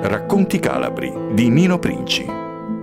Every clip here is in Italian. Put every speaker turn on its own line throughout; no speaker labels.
Racconti calabri di Nino Princi.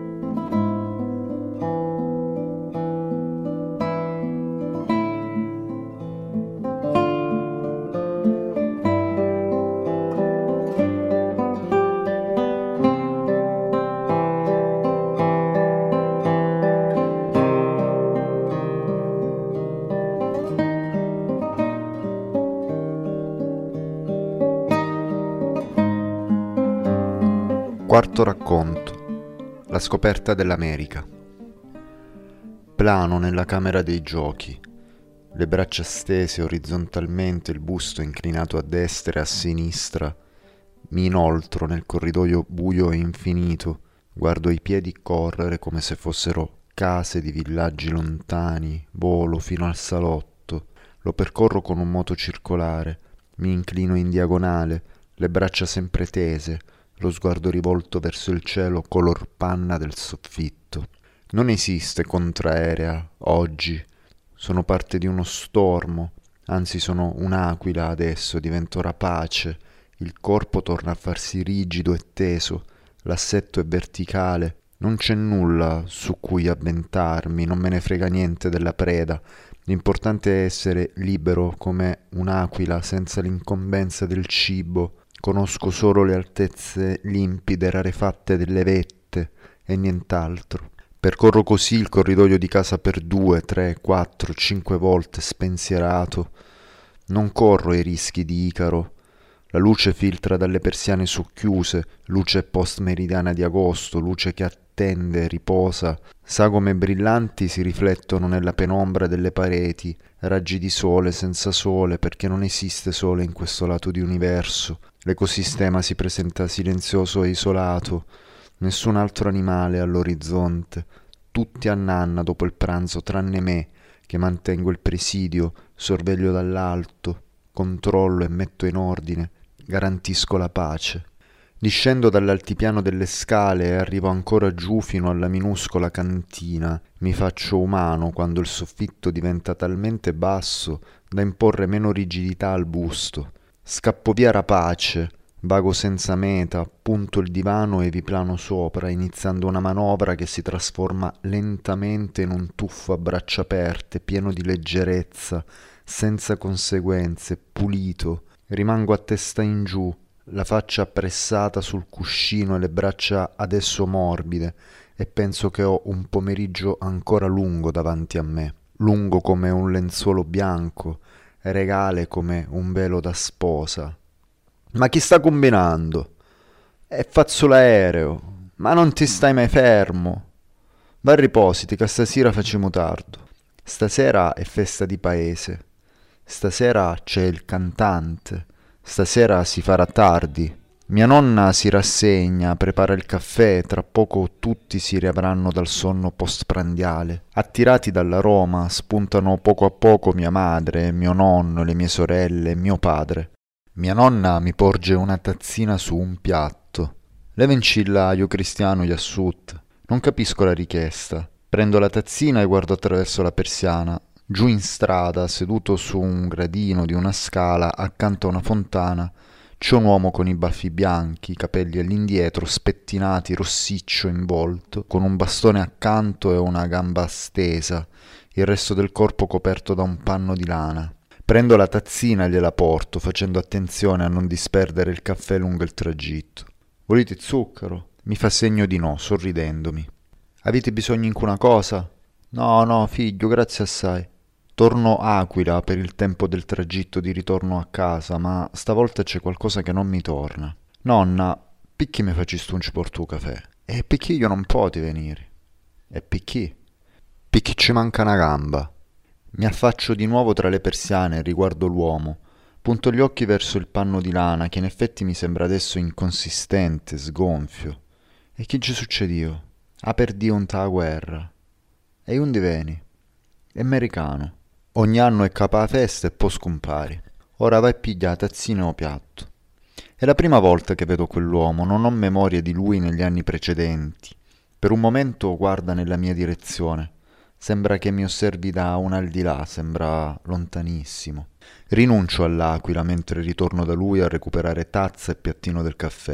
Quarto racconto. La scoperta dell'America. Plano nella camera dei giochi, le braccia stese orizzontalmente, il busto inclinato a destra e a sinistra. Mi inoltro nel corridoio buio e infinito, guardo i piedi correre come se fossero case di villaggi lontani, volo fino al salotto, lo percorro con un moto circolare, mi inclino in diagonale, le braccia sempre tese, lo sguardo rivolto verso il cielo color panna del soffitto. Non esiste contraerea oggi, sono parte di uno stormo, anzi sono un'aquila adesso, divento rapace, il corpo torna a farsi rigido e teso, l'assetto è verticale, non c'è nulla su cui avventarmi, non me ne frega niente della preda, l'importante è essere libero come un'aquila senza l'incombenza del cibo. Conosco solo le altezze limpide, rarefatte delle vette e nient'altro. Percorro così il corridoio di casa per 2, 3, 4, 5 volte, spensierato. Non corro i rischi di Icaro. La luce filtra dalle persiane socchiuse, luce post-meridiana di agosto, luce che attende, riposa. Sagome brillanti si riflettono nella penombra delle pareti, raggi di sole senza sole, perché non esiste sole in questo lato di universo. L'ecosistema si presenta silenzioso e isolato, nessun altro animale all'orizzonte, tutti a nanna dopo il pranzo tranne me, che mantengo il presidio, sorveglio dall'alto, controllo e metto in ordine, garantisco la pace. Discendo dall'altipiano delle scale e arrivo ancora giù fino alla minuscola cantina. Mi faccio umano quando il soffitto diventa talmente basso da imporre meno rigidità al busto. Scappo via rapace, vago senza meta, punto il divano e vi plano sopra, iniziando una manovra che si trasforma lentamente in un tuffo a braccia aperte, pieno di leggerezza, senza conseguenze, pulito. Rimango a testa in giù, la faccia appressata sul cuscino e le braccia adesso morbide, e penso che ho un pomeriggio ancora lungo davanti a me, lungo come un lenzuolo bianco, regale come un velo da sposa. Ma chi sta combinando? È fazzolaereo, ma non ti stai mai fermo. Va a ripositi che stasera facciamo tardo. Stasera è festa di paese. Stasera c'è il cantante. Stasera si farà tardi. Mia nonna si rassegna, prepara il caffè, tra poco tutti si riavranno dal sonno postprandiale. Attirati dall'aroma, spuntano poco a poco mia madre, mio nonno, le mie sorelle, mio padre. Mia nonna mi porge una tazzina su un piatto. Levencilla io cristiano jassut. Non capisco la richiesta. Prendo la tazzina e guardo attraverso la persiana. Giù in strada, seduto su un gradino di una scala, accanto a una fontana, c'è un uomo con i baffi bianchi, i capelli all'indietro, spettinati, rossiccio in volto, con un bastone accanto e una gamba stesa, il resto del corpo coperto da un panno di lana. Prendo la tazzina e gliela porto, facendo attenzione a non disperdere il caffè lungo il tragitto. Volete zucchero? Mi fa segno di no, sorridendomi. Avete bisogno di una cosa? No, figlio, grazie assai. Torno Aquila per il tempo del tragitto di ritorno a casa, ma stavolta c'è qualcosa che non mi torna. Nonna, perché mi facesti un porto caffè? E perché io non poti venire? E perché? Perché ci manca una gamba. Mi affaccio di nuovo tra le persiane e riguardo l'uomo. Punto gli occhi verso il panno di lana, che in effetti mi sembra adesso inconsistente, sgonfio. E che ci succedió? Per Dio un ta guerra. E un diveni? È americano. Ogni anno è capa la festa e poi scompari. Ora vai a pigliare tazzina o piatto. È la prima volta che vedo quell'uomo, non ho memoria di lui negli anni precedenti. Per un momento guarda nella mia direzione. Sembra che mi osservi da un al di là, sembra lontanissimo. Rinuncio all'Aquila mentre ritorno da lui a recuperare tazza e piattino del caffè.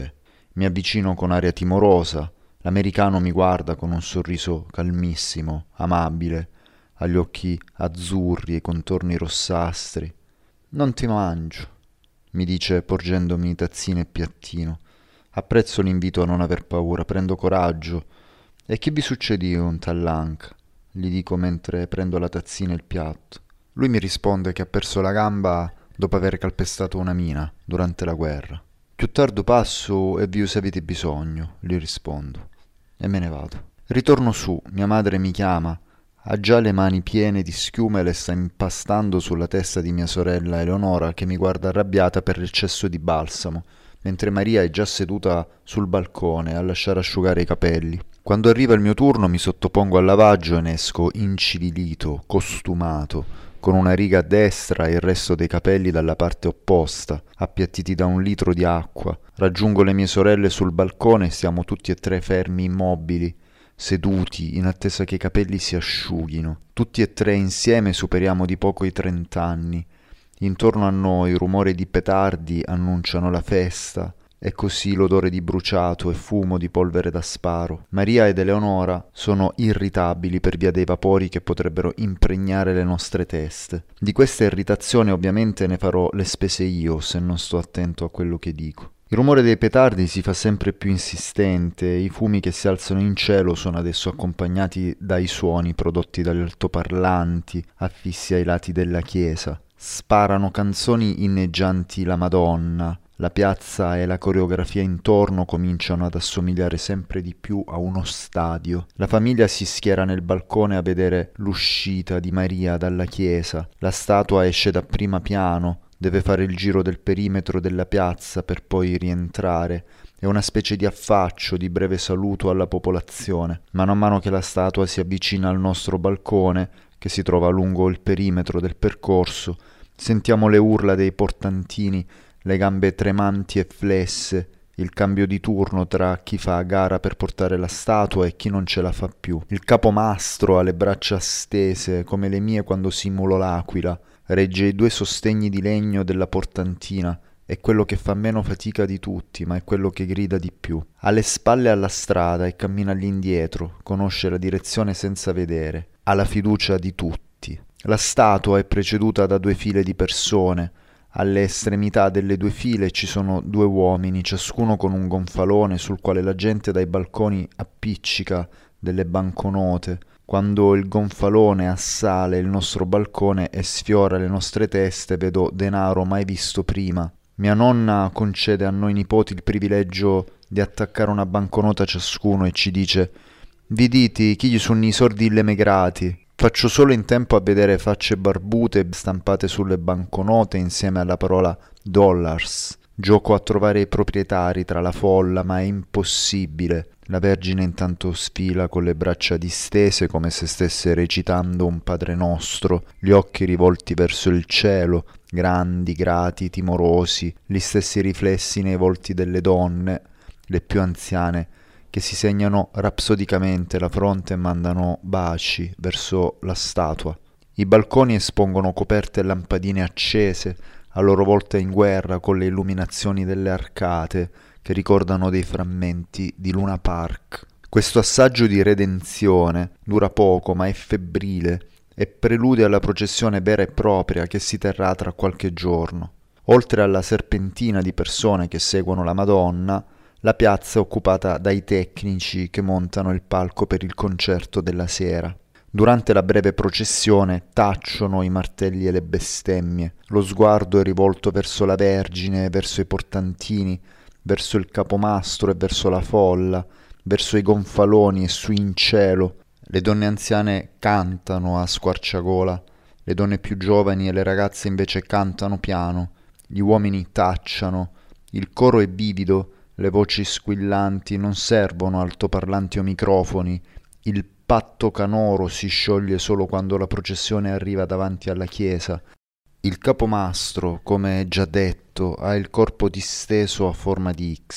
Mi avvicino con aria timorosa. L'americano mi guarda con un sorriso calmissimo, amabile, ha gli occhi azzurri e i contorni rossastri. «Non ti mangio», mi dice porgendomi tazzine e piattino. Apprezzo l'invito a non aver paura, prendo coraggio. «E che vi succede un tallanca?» gli dico mentre prendo la tazzina e il piatto. Lui mi risponde che ha perso la gamba dopo aver calpestato una mina durante la guerra. «Più tardi passo e vi se avete bisogno», gli rispondo, e me ne vado. Ritorno su, mia madre mi chiama, ha già le mani piene di schiuma e le sta impastando sulla testa di mia sorella Eleonora, che mi guarda arrabbiata per l'eccesso di balsamo, mentre Maria è già seduta sul balcone a lasciare asciugare i capelli. Quando arriva il mio turno mi sottopongo al lavaggio e ne esco incivilito, costumato, con una riga a destra e il resto dei capelli dalla parte opposta, appiattiti da un litro di acqua. Raggiungo le mie sorelle sul balcone e siamo tutti e tre fermi immobili, seduti in attesa che i capelli si asciughino. Tutti e tre insieme superiamo di poco i 30 anni. Intorno a noi rumore di petardi annunciano la festa, e così l'odore di bruciato e fumo di polvere da sparo. Maria ed Eleonora sono irritabili per via dei vapori che potrebbero impregnare le nostre teste. Di questa irritazione ovviamente ne farò le spese io se non sto attento a quello che dico. Il rumore dei petardi si fa sempre più insistente, i fumi che si alzano in cielo sono adesso accompagnati dai suoni prodotti dagli altoparlanti affissi ai lati della chiesa. Sparano canzoni inneggianti la Madonna. La piazza e la coreografia intorno cominciano ad assomigliare sempre di più a uno stadio. La famiglia si schiera nel balcone a vedere l'uscita di Maria dalla chiesa. La statua esce da prima piano, deve fare il giro del perimetro della piazza per poi rientrare. È una specie di affaccio, di breve saluto alla popolazione. Man mano che la statua si avvicina al nostro balcone, che si trova lungo il perimetro del percorso, sentiamo le urla dei portantini, le gambe tremanti e flesse, il cambio di turno tra chi fa a gara per portare la statua e chi non ce la fa più. Il capomastro ha le braccia stese, come le mie quando simulo l'aquila, regge i 2 sostegni di legno della portantina, è quello che fa meno fatica di tutti, ma è quello che grida di più. Ha le spalle alla strada e cammina all'indietro, conosce la direzione senza vedere, ha la fiducia di tutti. La statua è preceduta da 2 file di persone. Alle estremità delle 2 file ci sono 2 uomini, ciascuno con un gonfalone sul quale la gente dai balconi appiccica delle banconote. Quando il gonfalone assale il nostro balcone e sfiora le nostre teste, vedo denaro mai visto prima. Mia nonna concede a noi nipoti il privilegio di attaccare una banconota ciascuno e ci dice: «Vi dite chi gli sono i sordi emigrati?» Faccio solo in tempo a vedere facce barbute stampate sulle banconote insieme alla parola dollars. Gioco a trovare i proprietari tra la folla, ma è impossibile. La Vergine intanto sfila con le braccia distese come se stesse recitando un Padre Nostro, gli occhi rivolti verso il cielo, grandi, grati, timorosi, gli stessi riflessi nei volti delle donne, le più anziane, che si segnano rapsodicamente la fronte e mandano baci verso la statua. I balconi espongono coperte e lampadine accese, a loro volta in guerra con le illuminazioni delle arcate che ricordano dei frammenti di Luna Park. Questo assaggio di redenzione dura poco, ma è febbrile e prelude alla processione vera e propria che si terrà tra qualche giorno. Oltre alla serpentina di persone che seguono la Madonna, la piazza è occupata dai tecnici che montano il palco per il concerto della sera. Durante la breve processione tacciono i martelli e le bestemmie. Lo sguardo è rivolto verso la Vergine, verso i portantini, verso il capomastro e verso la folla, verso i gonfaloni e su in cielo. Le donne anziane cantano a squarciagola, le donne più giovani e le ragazze invece cantano piano, gli uomini tacciano, il coro è vivido. Le voci squillanti non servono altoparlanti o microfoni. Il patto canoro si scioglie solo quando la processione arriva davanti alla chiesa. Il capomastro, come già detto, ha il corpo disteso a forma di X.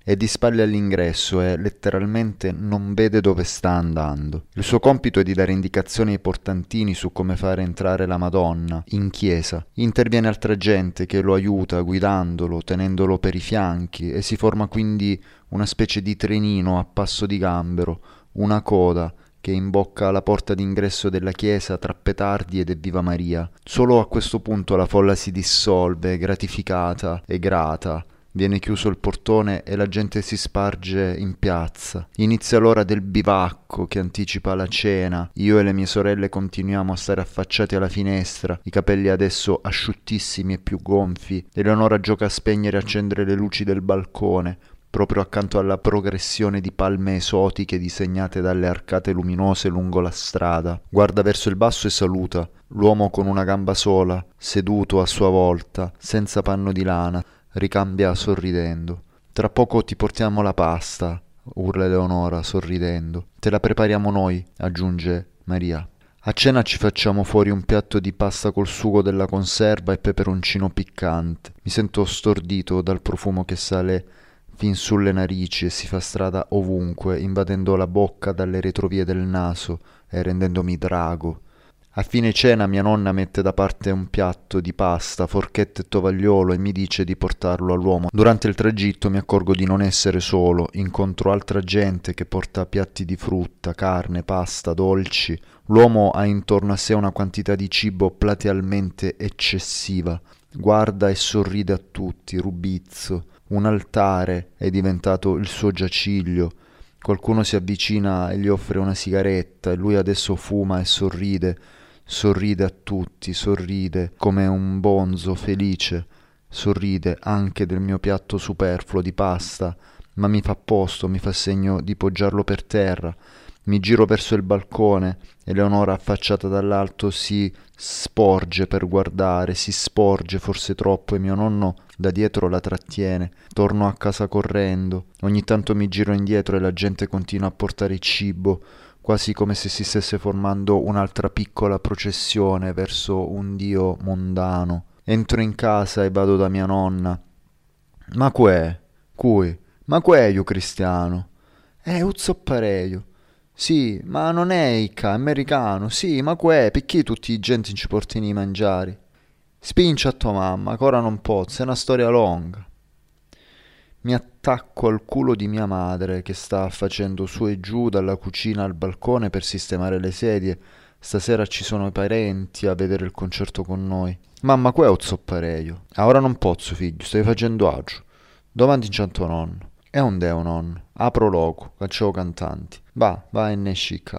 È di spalle all'ingresso e letteralmente non vede dove sta andando. Il suo compito è di dare indicazioni ai portantini su come fare entrare la Madonna in chiesa. Interviene altra gente che lo aiuta guidandolo, tenendolo per i fianchi, e si forma quindi una specie di trenino a passo di gambero, una coda che imbocca la porta d'ingresso della chiesa tra petardi ed Evviva Maria. Solo a questo punto la folla si dissolve, gratificata e grata. Viene chiuso il portone e la gente si sparge in piazza. Inizia l'ora del bivacco che anticipa la cena. Io e le mie sorelle continuiamo a stare affacciati alla finestra, i capelli adesso asciuttissimi e più gonfi. Eleonora gioca a spegnere e accendere le luci del balcone, proprio accanto alla progressione di palme esotiche disegnate dalle arcate luminose lungo la strada. Guarda verso il basso e saluta. L'uomo con una gamba sola, seduto a sua volta, senza panno di lana, ricambia sorridendo. Tra poco ti portiamo la pasta, urla Eleonora sorridendo. Te la prepariamo noi, aggiunge Maria. A cena ci facciamo fuori un piatto di pasta col sugo della conserva e peperoncino piccante. Mi sento stordito dal profumo che sale fin sulle narici e si fa strada ovunque, invadendo la bocca dalle retrovie del naso e rendendomi drago. A fine cena mia nonna mette da parte un piatto di pasta, forchetta e tovagliolo e mi dice di portarlo all'uomo. Durante il tragitto mi accorgo di non essere solo, incontro altra gente che porta piatti di frutta, carne, pasta, dolci. L'uomo ha intorno a sé una quantità di cibo platealmente eccessiva. Guarda e sorride a tutti, rubizzo. Un altare è diventato il suo giaciglio. Qualcuno si avvicina e gli offre una sigaretta e lui adesso fuma e sorride. Sorride a tutti, sorride come un bonzo felice, sorride anche del mio piatto superfluo di pasta, ma mi fa posto, mi fa segno di poggiarlo per terra. Mi giro verso il balcone, Eleonora affacciata dall'alto si sporge per guardare, si sporge forse troppo e mio nonno da dietro la trattiene. Torno a casa correndo, ogni tanto mi giro indietro e la gente continua a portare cibo, quasi come se si stesse formando un'altra piccola processione verso un dio mondano. Entro in casa e vado da mia nonna. Ma qu'è? Cui? Ma qu'è io cristiano? Un zoppareio. Sì, ma non è icca, è americano. Sì, ma qu'è? Perché tutti i gente ci portano i mangiari? Spinci a tua mamma, che ora non posso, è una storia lunga. Mi attacco al culo di mia madre che sta facendo su e giù dalla cucina al balcone per sistemare le sedie. Stasera ci sono i parenti a vedere il concerto con noi. Mamma, qua è un zoppareio. Ora non posso, figlio, stai facendo agio. Davanti c'è tuo nonno. È un deo nonno. Apro loco, cacciavo cantanti. Va e ne scicca.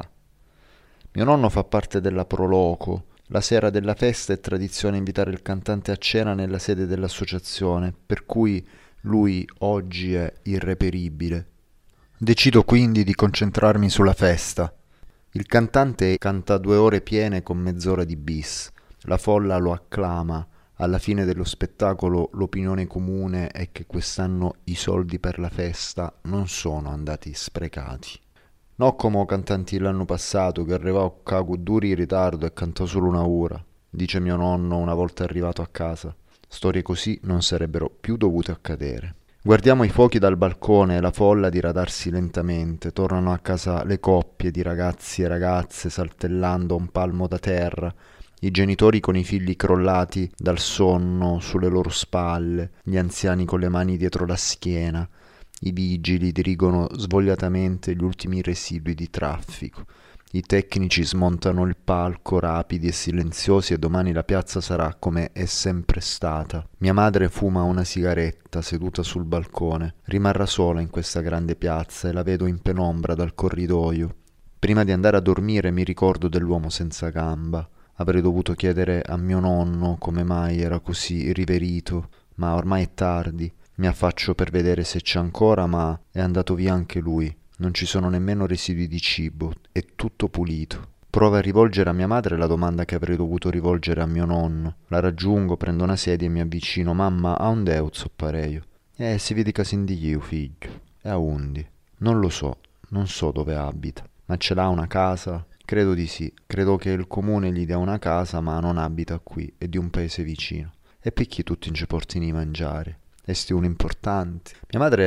Mio nonno fa parte della Proloco. La sera della festa è tradizione invitare il cantante a cena nella sede dell'associazione, per cui lui oggi è irreperibile. Decido quindi di concentrarmi sulla festa. Il cantante canta 2 ore piene con mezz'ora di bis. La folla lo acclama. Alla fine dello spettacolo l'opinione comune è che quest'anno i soldi per la festa non sono andati sprecati. No come cantanti l'anno passato che arrivò a duri in ritardo e cantò solo 1 ora, dice mio nonno una volta arrivato a casa. Storie così non sarebbero più dovute accadere. Guardiamo i fuochi dal balcone e la folla diradarsi lentamente. Tornano a casa le coppie di ragazzi e ragazze saltellando un palmo da terra, i genitori con i figli crollati dal sonno sulle loro spalle, gli anziani con le mani dietro la schiena. I vigili dirigono svogliatamente gli ultimi residui di traffico. I tecnici smontano il palco rapidi e silenziosi e domani la piazza sarà come è sempre stata. Mia madre fuma una sigaretta seduta sul balcone. Rimarrà sola in questa grande piazza e la vedo in penombra dal corridoio. Prima di andare a dormire mi ricordo dell'uomo senza gamba. Avrei dovuto chiedere a mio nonno come mai era così riverito, ma ormai è tardi. Mi affaccio per vedere se c'è ancora, ma è andato via anche lui. Non ci sono nemmeno residui di cibo, è tutto pulito. Provo a rivolgere a mia madre la domanda che avrei dovuto rivolgere a mio nonno. La raggiungo, prendo una sedia e mi avvicino. Mamma, ha un deo zoppareio? Si vede casin di io, figlio. E a undi? Non lo so, non so dove abita. Ma ce l'ha una casa? Credo di sì. Credo che il comune gli dia una casa, ma non abita qui, è di un paese vicino. E perché tutti ci portino i mangiare? Esti un importante. Mia madre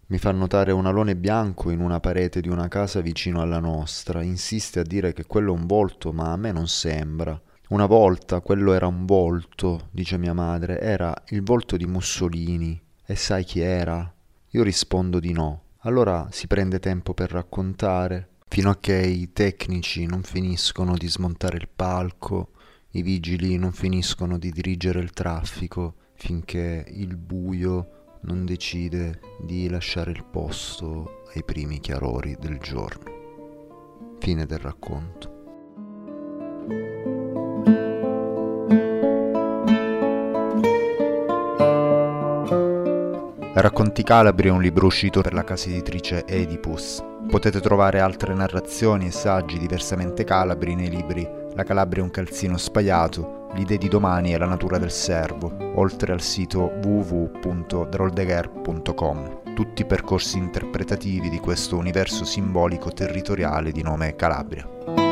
Mi fa notare un alone bianco in una parete di una casa vicino alla nostra. Insiste a dire che quello è un volto, ma a me non sembra. Una volta quello era un volto, dice mia madre, era il volto di Mussolini. E sai chi era? Io rispondo di no. Allora si prende tempo per raccontare, fino a che i tecnici non finiscono di smontare il palco, i vigili non finiscono di dirigere il traffico, finché il buio non decide di lasciare il posto ai primi chiarori del giorno. Fine del racconto.
Racconti Calabri è un libro uscito per la casa editrice Oedipus. Potete trovare altre narrazioni e saggi diversamente calabri nei libri La Calabria è un calzino spaiato, L'idea di domani e la natura del servo, oltre al sito www.droldegher.com. Tutti percorsi interpretativi di questo universo simbolico territoriale di nome Calabria.